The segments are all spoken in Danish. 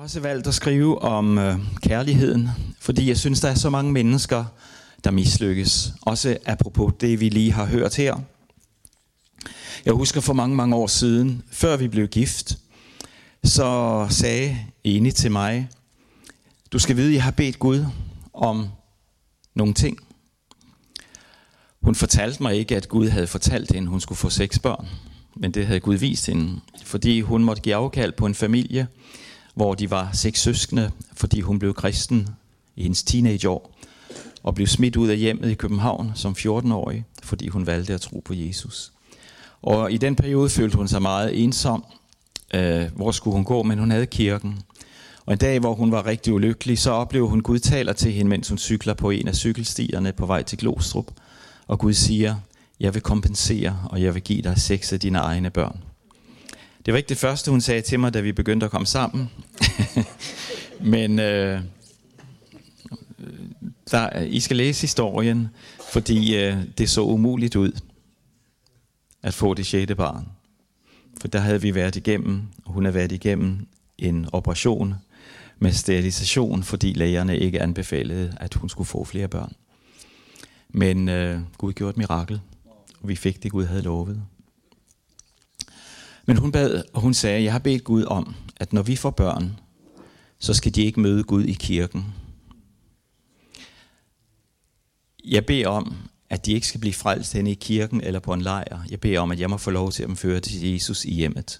også valgt at skrive om kærligheden, fordi jeg synes, der er så mange mennesker, der mislykkes. Også apropos det, vi lige har hørt her. Jeg husker for mange år siden, før vi blev gift, så sagde Eni til mig, du skal vide, jeg har bedt Gud om nogle ting. Hun fortalte mig ikke, at Gud havde fortalt hende, hun skulle få 6 børn. Men det havde Gud vist hende, fordi hun måtte give afkald på en familie, hvor de var 6 søskende, fordi hun blev kristen i hendes teenageår, og blev smidt ud af hjemmet i København som 14-årig, fordi hun valgte at tro på Jesus. Og i den periode følte hun sig meget ensom. Hvor skulle hun gå? Men hun havde kirken. Og en dag, hvor hun var rigtig ulykkelig, så oplevede hun, Gud taler til hende, mens hun cykler på en af cykelstierne på vej til Glostrup. Og Gud siger, jeg vil kompensere, og jeg vil give dig 6 af dine egne børn. Det var ikke det første, hun sagde til mig, da vi begyndte at komme sammen. Men I skal læse historien, fordi det så umuligt ud at få det 6. barn. For der havde vi været igennem, og hun havde været igennem en operation med sterilisation, fordi lægerne ikke anbefalede, at hun skulle få flere børn. Men Gud gjorde et mirakel, og vi fik det, Gud havde lovet. Men hun bad, og hun sagde, jeg har bedt Gud om, at når vi får børn, så skal de ikke møde Gud i kirken. Jeg beder om, at de ikke skal blive frelst henne i kirken eller på en lejr. Jeg beder om, at jeg må få lov til at føre til Jesus i hjemmet.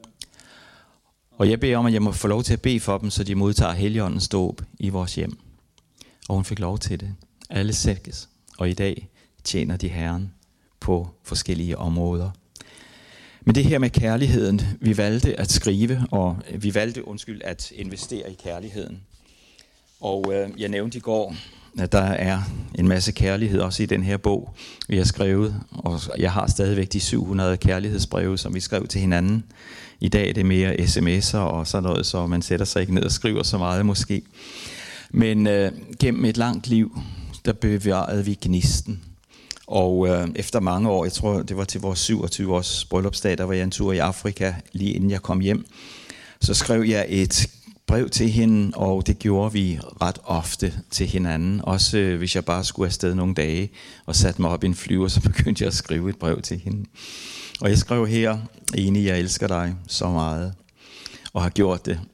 Og jeg beder om, at jeg må få lov til at bede for dem, så de modtager Helligåndens dåb i vores hjem. Og hun fik lov til det. Alle 6. Og i dag tjener de Herren på forskellige områder. Men det her med kærligheden, vi valgte at skrive, og vi valgte, at investere i kærligheden. Og jeg nævnte i går, at der er en masse kærlighed også i den her bog, vi har skrevet. Og jeg har stadigvæk de 700 kærlighedsbreve, som vi skrev til hinanden. I dag er det mere sms'er og sådan noget, så man sætter sig ikke ned og skriver så meget måske. Men gennem et langt liv, der bevarede vi gnisten. Og efter mange år, jeg tror det var til vores 27 års bryllupsdag, der var jeg en tur i Afrika, lige inden jeg kom hjem. Så skrev jeg et brev til hende, og det gjorde vi ret ofte til hinanden. Også hvis jeg bare skulle afsted nogle dage og satte mig op i en flyver, så begyndte jeg at skrive et brev til hende. Og jeg skrev her, Eni, jeg elsker dig så meget, og har gjort det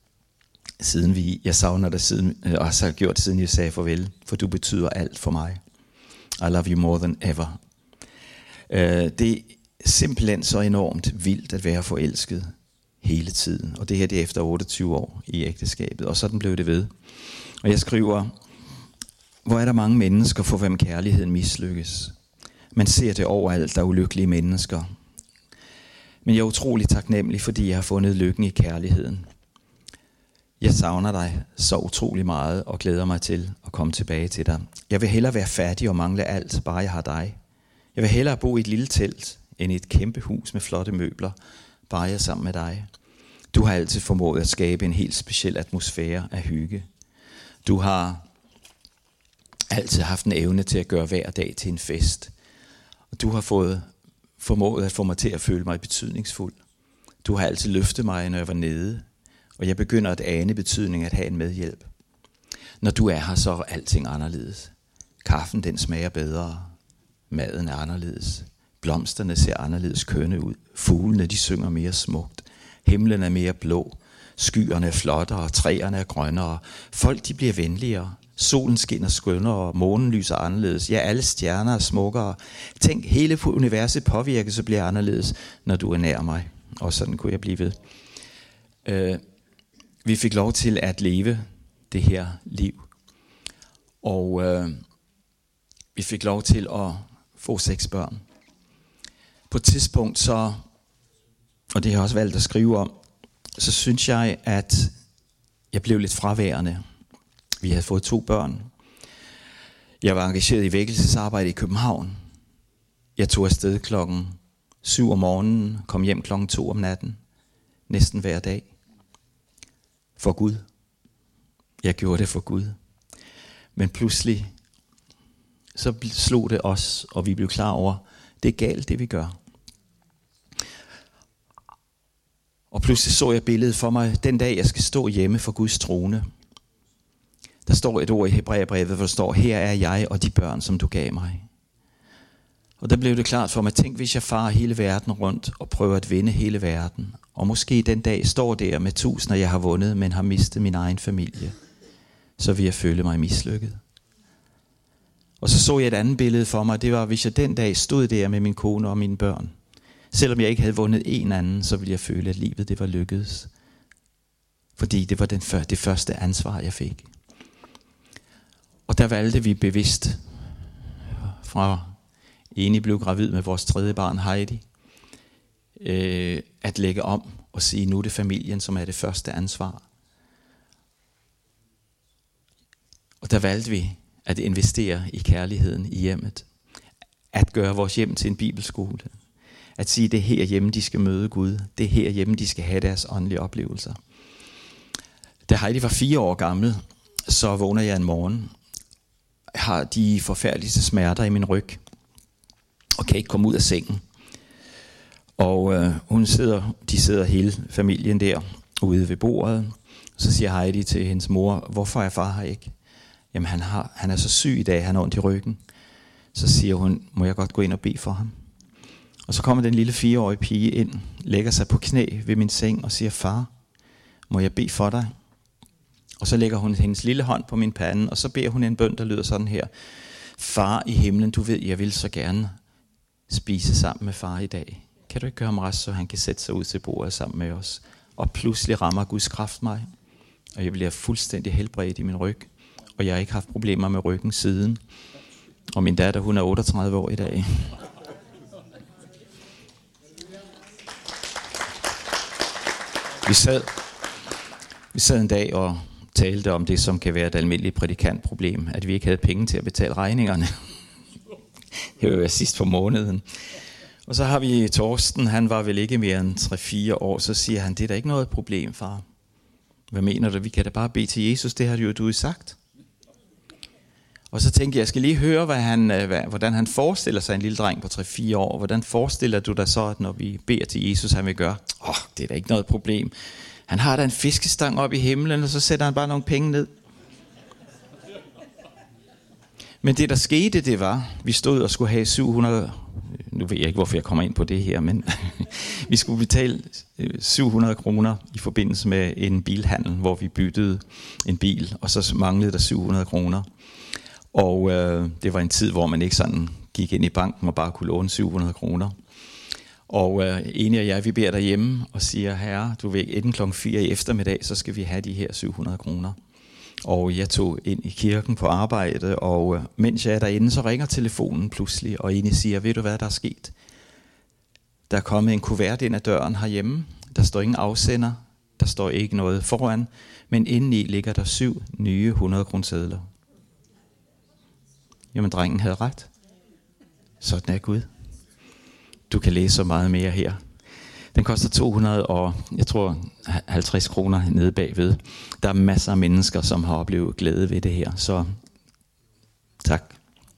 siden jeg savner dig siden, og har gjort det siden jeg sagde farvel, for du betyder alt for mig. I love you more than ever. Det er simpelthen så enormt vildt at være forelsket hele tiden. Og det her det er efter 28 år i ægteskabet, og sådan blev det ved. Og jeg skriver, hvor er der mange mennesker, for hvem kærligheden mislykkes. Man ser det overalt, der er ulykkelige mennesker. Men jeg er utrolig taknemmelig, fordi jeg har fundet lykken i kærligheden. Jeg savner dig så utrolig meget og glæder mig til at komme tilbage til dig. Jeg vil hellere være fattig og mangle alt, bare jeg har dig. Jeg vil hellere bo i et lille telt, end i et kæmpe hus med flotte møbler, bare jeg er sammen med dig. Du har altid formået at skabe en helt speciel atmosfære af hygge. Du har altid haft en evne til at gøre hver dag til en fest. Og du har formået at få mig til at føle mig betydningsfuld. Du har altid løftet mig, når jeg var nede. Og jeg begynder at ane betydningen at have en medhjælp. Når du er her, så er alting anderledes. Kaffen, den smager bedre. Maden er anderledes. Blomsterne ser anderledes kønne ud. Fuglene, de synger mere smukt. Himlen er mere blå. Skyerne er flottere, træerne er grønnere. Folk, de bliver venligere. Solen skinner skønnere, månen lyser anderledes. Ja, alle stjerner er smukkere. Tænk, hele universet påvirkes og bliver anderledes, når du er nær mig. Og sådan kunne jeg blive ved. Vi fik lov til at leve det her liv. Og vi fik lov til at få 6 børn. På et tidspunkt så, og det har jeg også valgt at skrive om, så synes jeg, at jeg blev lidt fraværende. Vi havde fået 2 børn. Jeg var engageret i vækkelsesarbejde i København. Jeg tog afsted 7:00 om morgenen, kom hjem 2:00 om natten. Næsten hver dag. For Gud. Jeg gjorde det for Gud. Men pludselig, så slog det os, og vi blev klar over, det er galt, det vi gør. Og pludselig så jeg billedet for mig, den dag jeg skal stå hjemme for Guds trone. Der står et ord i Hebræerbrevet, hvor der står, her er jeg og de børn, som du gav mig. Og der blev det klart for mig, tænk hvis jeg farer hele verden rundt og prøver at vinde hele verden. Og måske den dag står der med tusinder, jeg har vundet, men har mistet min egen familie. Så vil jeg føle mig mislykket. Og så jeg et andet billede for mig, det var, hvis jeg den dag stod der med min kone og mine børn. Selvom jeg ikke havde vundet en anden, så ville jeg føle, at livet det var lykkedes. Fordi det var det første ansvar, jeg fik. Og der valgte vi bevidst, fra Eni blev gravid med vores 3. barn Heidi, at lægge om og sige, nu er det familien, som er det første ansvar. Og der valgte vi at investere i kærligheden i hjemmet. At gøre vores hjem til en bibelskole. At sige, det er herhjemme, de skal møde Gud. Det er herhjemme, de skal have deres åndelige oplevelser. Da Heidi var 4 år gammel, så vågner jeg en morgen. Jeg har de forfærdeligste smerter i min ryg. Og kan ikke komme ud af sengen. Og de sidder hele familien der ude ved bordet. Så siger Heidi til hendes mor, hvorfor er far her ikke? Jamen han er så syg i dag, han har ondt i ryggen. Så siger hun, må jeg godt gå ind og bede for ham? Og så kommer den lille 4-årige pige ind, lægger sig på knæ ved min seng og siger, far, må jeg bede for dig? Og så lægger hun hendes lille hånd på min pande, og så beder hun en bøn, der lyder sådan her. Far i himlen, du ved, jeg vil så gerne spise sammen med far i dag. Kan du ikke gøre ham rest, så han kan sætte sig ud til bordet sammen med os? Og pludselig rammer Guds kraft mig, og jeg bliver fuldstændig helbredt i min ryg. Og jeg har ikke haft problemer med ryggen siden. Og min datter, hun er 38 år i dag. Vi sad en dag og talte om det, som kan være et almindeligt prædikantproblem. At vi ikke havde penge til at betale regningerne. Det var jo sidst på måneden. Og så har vi Torsten, han var vel ikke mere end 3-4 år. Så siger han, det er da ikke noget problem, far. Hvad mener du? Vi kan da bare bede til Jesus, det har du jo sagt. Og så tænkte jeg skal lige høre, hvordan han forestiller sig en lille dreng på 3-4 år. Hvordan forestiller du dig så, at når vi beder til Jesus, han vil gøre? Det er da ikke noget problem. Han har da en fiskestang op i himlen, og så sætter han bare nogle penge ned. Men det der skete, det var, vi stod og skulle have 700, nu ved jeg ikke, hvorfor jeg kommer ind på det her, men vi skulle betale 700 kroner i forbindelse med en bilhandel, hvor vi byttede en bil, og så manglede der 700 kroner. Og det var en tid, hvor man ikke sådan gik ind i banken og bare kunne låne 700 kroner. Og Eni og jeg, vi beder derhjemme og siger, herre, du ved, inden kl. 4 i eftermiddag, så skal vi have de her 700 kroner. Og jeg tog ind i kirken på arbejde, og mens jeg er derinde, så ringer telefonen pludselig, og Eni siger, ved du hvad der er sket? Der er kommet en kuvert ind ad døren herhjemme, der står ingen afsender, der står ikke noget foran, men indeni ligger der 7 nye 100 kronesedler. Jamen, drengen havde ret. Sådan er Gud. Du kan læse så meget mere her. Den koster 200 og jeg tror 50 kroner nede bagved. Der er masser af mennesker, som har oplevet glæde ved det her. Så tak.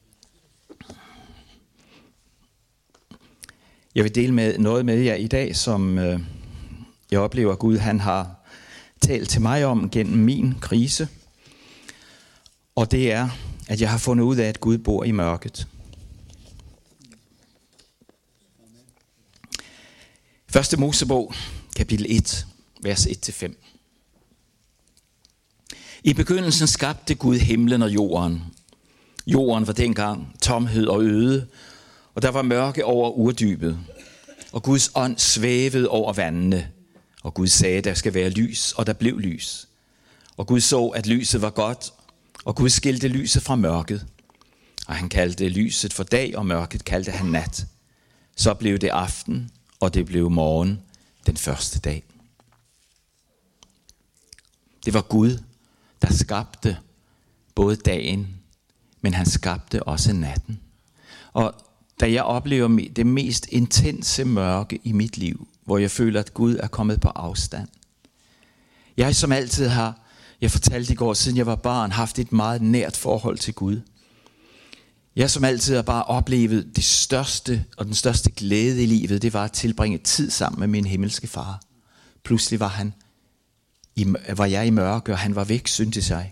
Jeg vil dele noget med jer i dag, som jeg oplever, at Gud han har talt til mig om gennem min krise. Og det er, at jeg har fundet ud af, at Gud bor i mørket. 1. Mosebog, kapitel 1, vers 1-5. I begyndelsen skabte Gud himlen og jorden. Jorden var dengang tomhed og øde, og der var mørke over urdybet. Og Guds ånd svævede over vandene. Og Gud sagde, der skal være lys, og der blev lys. Og Gud så, at lyset var godt, og Gud skilte lyset fra mørket. Og han kaldte lyset for dag, og mørket kaldte han nat. Så blev det aften, og det blev morgen den første dag. Det var Gud, der skabte både dagen, men han skabte også natten. Og da jeg oplever det mest intense mørke i mit liv, hvor jeg føler, at Gud er kommet på afstand. Jeg som altid har, jeg fortalte i går, siden jeg var barn, haft et meget nært forhold til Gud. Jeg som altid har bare oplevet det største og den største glæde i livet, det var at tilbringe tid sammen med min himmelske far. Pludselig var jeg i mørke, og han var væk, syntes sig.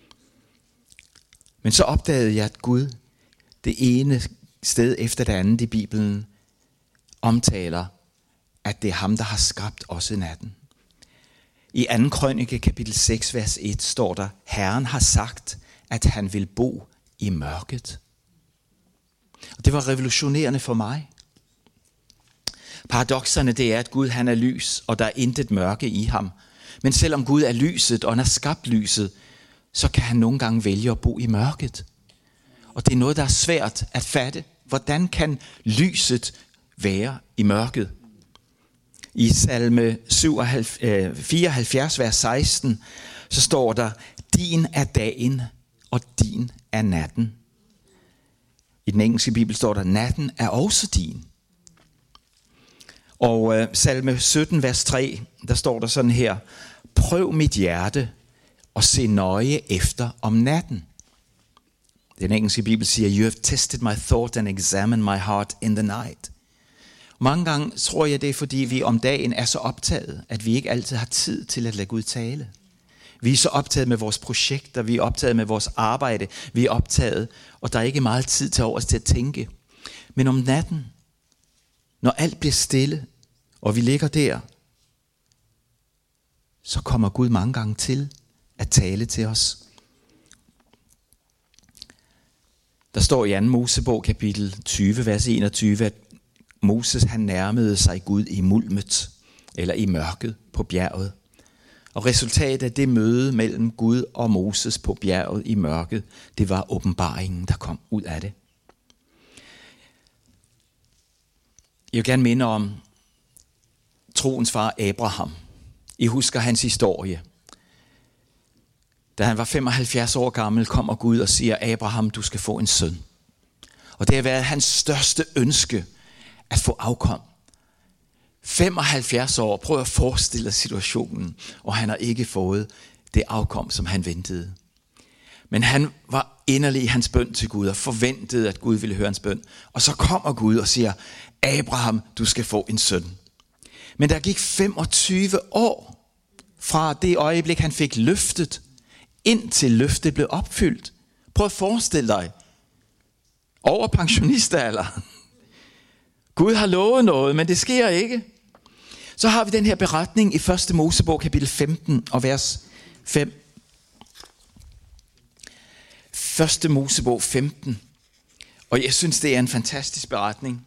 Men så opdagede jeg, at Gud det ene sted efter det andet i Bibelen omtaler, at det er ham, der har skabt os i natten. I 2. Krønike, kapitel 6, vers 1, står der, Herren har sagt, at han vil bo i mørket. Og det var revolutionerende for mig. Paradokserne, det er, at Gud han er lys, og der er intet mørke i ham. Men selvom Gud er lyset, og han har skabt lyset, så kan han nogle gange vælge at bo i mørket. Og det er noget, der er svært at fatte. Hvordan kan lyset være i mørket? I salme 74, vers 16, så står der, din er dagen, og din er natten. I den engelske bibel står der, natten er også din. Og salme 17, vers 3, der står der sådan her, prøv mit hjerte og se nøje efter om natten. Den engelske bibel siger, you have tested my thought and examined my heart in the night. Mange gange tror jeg, det er fordi, vi om dagen er så optaget, at vi ikke altid har tid til at lade Gud tale. Vi er så optaget med vores projekter, vi er optaget med vores arbejde, vi er optaget, og der er ikke meget tid til overs til at tænke. Men om natten, når alt bliver stille, og vi ligger der, så kommer Gud mange gange til at tale til os. Der står i 2. Mosebog kapitel 20, vers 21, at Moses han nærmede sig Gud i mulmet, eller i mørket på bjerget. Og resultatet af det møde mellem Gud og Moses på bjerget i mørket, det var åbenbaringen, der kom ud af det. Jeg vil gerne minde om troens far Abraham. I husker hans historie. Da han var 75 år gammel, kommer Gud og siger, Abraham, du skal få en søn. Og det har været hans største ønske at få afkom. 75 år, prøv at forestille dig situationen, og han har ikke fået det afkom, som han ventede. Men han var inderlig i hans bøn til Gud, og forventede, at Gud ville høre hans bøn. Og så kommer Gud og siger, Abraham, du skal få en søn. Men der gik 25 år fra det øjeblik, han fik løftet, indtil løftet blev opfyldt. Prøv at forestille dig, over pensionistalder. Gud har lovet noget, men det sker ikke. Så har vi den her beretning i 1. Mosebog kapitel 15 og vers 5. 1. Mosebog 15. Og jeg synes, det er en fantastisk beretning,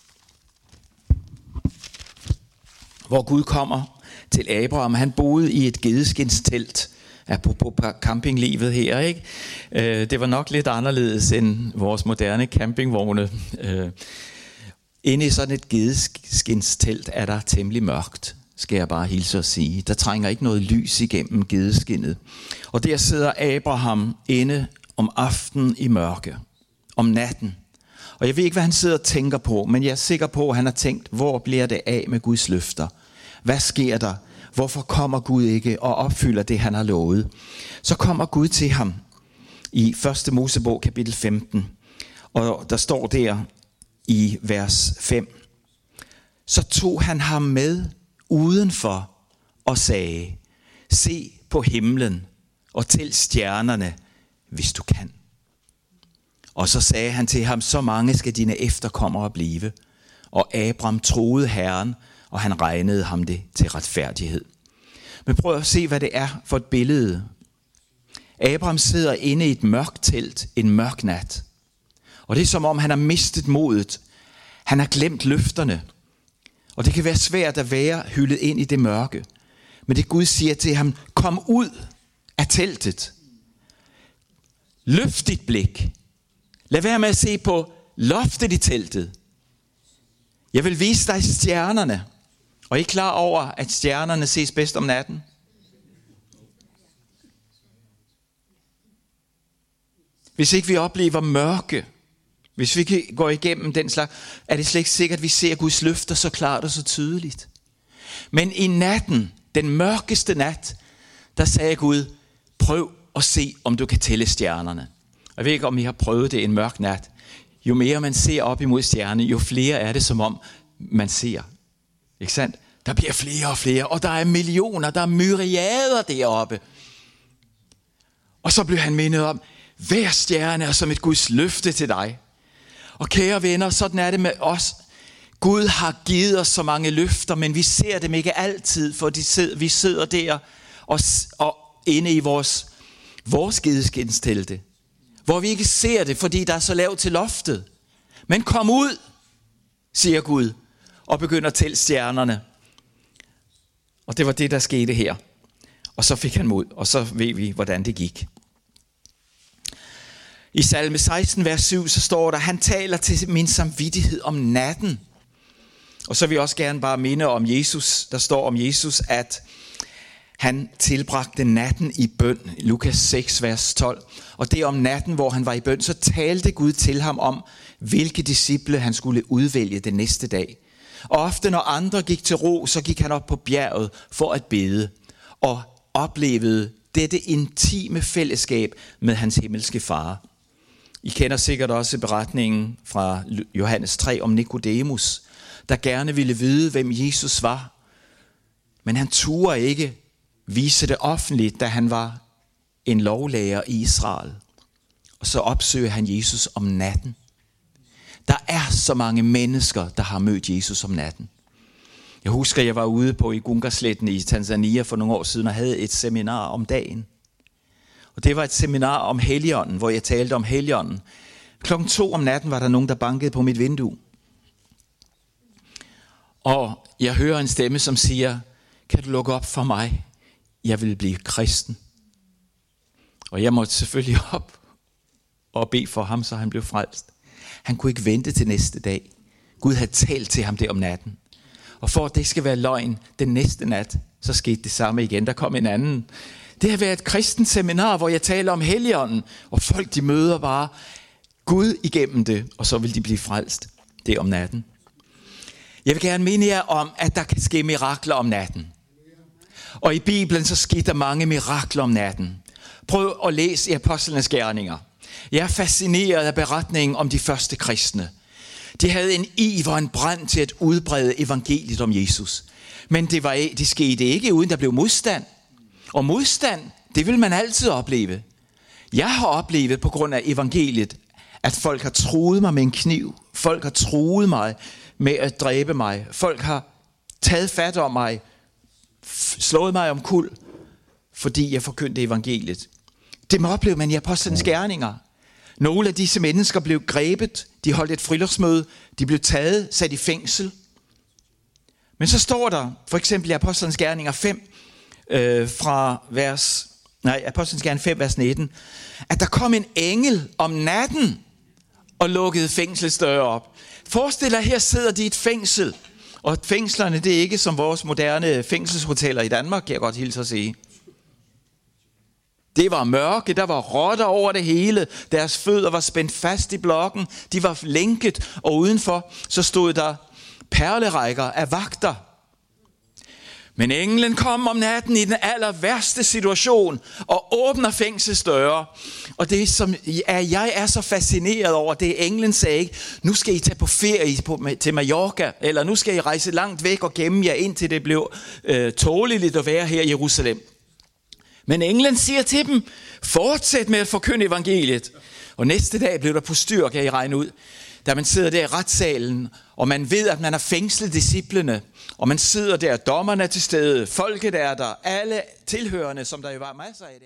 hvor Gud kommer til Abraham. Han boede i et gedeskindstelt. På campinglivet her, ikke? Det var nok lidt anderledes end vores moderne campingvogne. Inde i sådan et gedeskindstelt er der temmelig mørkt, skal jeg bare hilse at sige. Der trænger ikke noget lys igennem gedeskindet. Og der sidder Abraham inde om aftenen i mørke, om natten. Og jeg ved ikke, hvad han sidder og tænker på, men jeg er sikker på, at han har tænkt, hvor bliver det af med Guds løfter? Hvad sker der? Hvorfor kommer Gud ikke og opfylder det, han har lovet? Så kommer Gud til ham i 1. Mosebog kapitel 15. Og der står der i vers 5. Så tog han ham med udenfor og sagde, se på himlen og tæl stjernerne, hvis du kan. Og så sagde han til ham, så mange skal dine efterkommere blive. Og Abraham troede Herren, og han regnede ham det til retfærdighed. Men prøv at se, hvad det er for et billede. Abraham sidder inde i et mørkt telt en mørk nat. Og det er som om, han har mistet modet. Han har glemt løfterne. Og det kan være svært at være hyldet ind i det mørke. Men det Gud siger til ham, kom ud af teltet. Løft dit blik. Lad være med at se på loftet i teltet. Jeg vil vise dig stjernerne. Og er I klar over, at stjernerne ses bedst om natten? Hvis ikke vi oplever mørke, hvis vi ikke går igennem den slags, er det slet ikke sikkert, at vi ser Guds løfter så klart og så tydeligt. Men i natten, den mørkeste nat, der sagde Gud, prøv at se, om du kan tælle stjernerne. Jeg ved ikke, om I har prøvet det en mørk nat. Jo mere man ser op imod stjerne, jo flere er det, som om man ser. Ikke sandt? Der bliver flere og flere, og der er millioner, der er myriader deroppe. Og så blev han mindet om, hver stjerne er som et Guds løfte til dig. Og kære venner, sådan er det med os. Gud har givet os så mange løfter, men vi ser dem ikke altid, for vi sidder der og inde i vores gedeskindstelte, hvor vi ikke ser det, fordi der er så lavt til loftet. Men kom ud, siger Gud, og begynder at tælle stjernerne. Og det var det, der skete her. Og så fik han mod, og så ved vi, hvordan det gik. I salme 16, vers 7, så står der, han taler til min samvittighed om natten. Og så vil jeg også gerne bare minde om Jesus. Der står om Jesus, at han tilbragte natten i bøn. Lukas 6, vers 12. Og det er om natten, hvor han var i bøn, så talte Gud til ham om, hvilke disciple han skulle udvælge den næste dag. Og ofte når andre gik til ro, så gik han op på bjerget for at bede. Og oplevede dette intime fællesskab med hans himmelske far. I kender sikkert også beretningen fra Johannes 3 om Nikodemus, der gerne ville vide, hvem Jesus var. Men han turde ikke vise det offentligt, da han var en lovlærer i Israel. Og så opsøger han Jesus om natten. Der er så mange mennesker, der har mødt Jesus om natten. Jeg husker, jeg var ude på Igunga-sletten i Tanzania for nogle år siden og havde et seminar om dagen. Og det var et seminar om Helligånden, hvor jeg talte om Helligånden. 2:00 om natten var der nogen, der bankede på mit vindue. Og jeg hører en stemme, som siger, kan du lukke op for mig? Jeg vil blive kristen. Og jeg måtte selvfølgelig op og bede for ham, så han blev frelst. Han kunne ikke vente til næste dag. Gud havde talt til ham det om natten. Og for at det skal være løgn, den næste nat, så skete det samme igen. Der kom en anden. Det har været et kristent seminar, hvor jeg taler om Helligånden, og folk de møder bare Gud igennem det, og så vil de blive frelst. Det er om natten. Jeg vil gerne minde jer om, at der kan ske mirakler om natten. Og i Bibelen så skete der mange mirakler om natten. Prøv at læse i Apostlenes Gerninger. Jeg er fascineret af beretningen om de første kristne. De havde en iver og en brand til at udbrede evangeliet om Jesus. Men det skete ikke, uden der blev modstand. Og modstand, det vil man altid opleve. Jeg har oplevet på grund af evangeliet, at folk har truet mig med en kniv. Folk har truet mig med at dræbe mig. Folk har taget fat om mig, slået mig omkuld, fordi jeg forkyndte evangeliet. Det må opleve man i Apostlenes Gerninger. Nogle af disse mennesker blev grebet, de holdt et friluftsmøde, de blev taget, sat i fængsel. Men så står der, for eksempel i Apostlenes Gerninger 5, Apostlenes Gerninger 5, vers 19, at der kom en engel om natten og lukkede fængselsdøre op. Forestil dig, her sidder de i et fængsel, og fængslerne, det er ikke som vores moderne fængselshoteller i Danmark, kan jeg godt hilse at sige. Det var mørke, der var rotter over det hele. Deres fødder var spændt fast i blokken. De var lænket, og udenfor så stod der perlerækker af vagter. Men englen kom om natten i den aller værste situation og åbner fængselsdøre. Og det som jeg er så fascineret over, det englen sagde ikke, nu skal I tage på ferie til Mallorca, eller nu skal I rejse langt væk og gemme jer, indtil det blev tåleligt at være her i Jerusalem. Men englen siger til dem, fortsæt med at forkynde evangeliet. Og næste dag blev der postyr, kan I regne ud. Da man sidder der i retssalen, og man ved, at man har fængslet disciplene, og man sidder der, dommerne er til stede, folket er der, alle tilhørende, som der jo var masser af det.